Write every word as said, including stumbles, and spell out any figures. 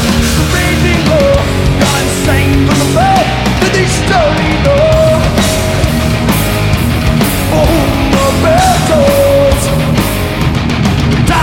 Raging war, God sang from above, to this story, no